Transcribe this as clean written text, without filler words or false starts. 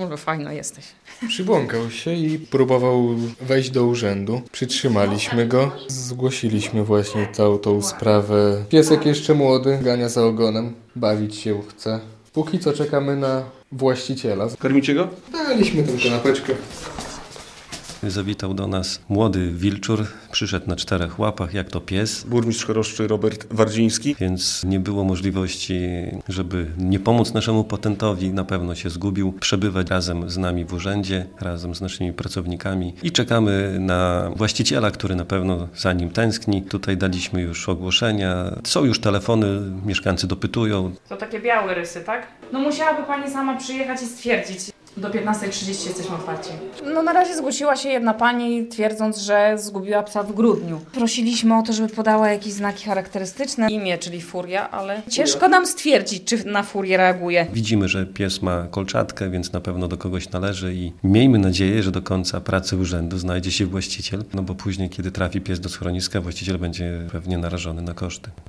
Mówię, fajna jesteś. Przybłąkał się i próbował wejść do urzędu. Przytrzymaliśmy go. Zgłosiliśmy właśnie tą sprawę. Piesek jeszcze młody, gania za ogonem. Bawić się chce. Póki co czekamy na właściciela. Karmicie go? Daliśmy tę kanapeczkę. Zawitał do nas młody wilczur, przyszedł na 4 łapach, jak to pies, Burmistrz Choroszczy Robert Wardziński. więc nie było możliwości, żeby nie pomóc naszemu patentowi. Na pewno się zgubił. Przebywać razem z nami w urzędzie, razem z naszymi pracownikami i czekamy na właściciela, który na pewno za nim tęskni. Tutaj daliśmy już ogłoszenia, są już telefony, mieszkańcy dopytują. To takie białe rysy, tak? No musiałaby pani sama przyjechać i stwierdzić. Do 15:30 jesteśmy otwarci. No na razie zgłosiła się jedna pani, twierdząc, że zgubiła psa w grudniu. Prosiliśmy o to, żeby podała jakieś znaki charakterystyczne. Imię, czyli Furia, ale ciężko nam stwierdzić, czy na Furię reaguje. Widzimy, że pies ma kolczatkę, więc na pewno do kogoś należy i miejmy nadzieję, że do końca pracy urzędu znajdzie się właściciel, no bo później, kiedy trafi pies do schroniska, właściciel będzie pewnie narażony na koszty.